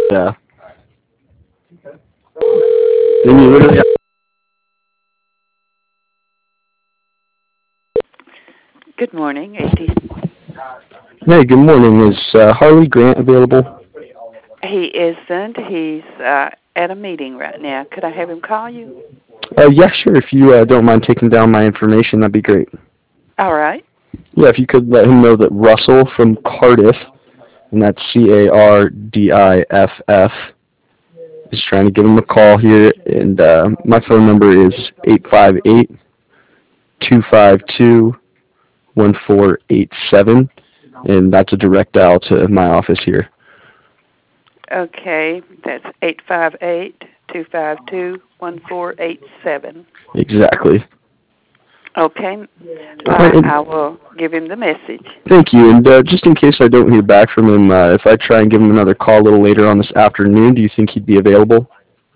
Yeah. Then you literally. Good morning, AT. Hey, good morning. Is Harley Grant available? He isn't. He's at a meeting right now. Could I have him call you? Yeah, sure. If you don't mind taking down my information, that'd be great. All right. Yeah, if you could let him know that Russell from Cardiff, and that's Cardiff, is trying to give him a call here, and my phone number is 858-252-1487, and that's a direct dial to my office here. Okay. That's 858-252-1487. Exactly. Okay. All right, and I will give him the message. thank you. And just in case I don't hear back from him, if I try and give him another call a little later on this afternoon, do you think he'd be available?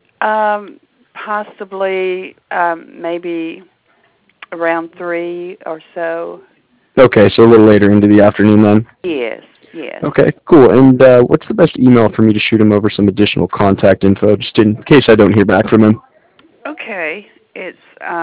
Possibly, maybe around 3 or so. Okay, so a little later into the afternoon then. Yes, yes. Okay, cool. And what's the best email for me to shoot him over some additional contact info, just in case I don't hear back from him? Okay. It's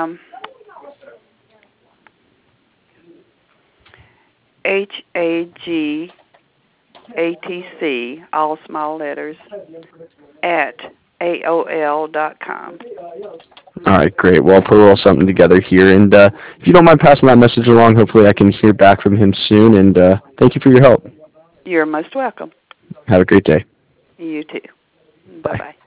HAGATC, all small letters, at AOL.com. All right, great. Well, I'll put a little something together here, and if you don't mind passing that message along, hopefully I can hear back from him soon. And thank you for your help. You're most welcome. Have a great day. You too. Bye. Bye-bye.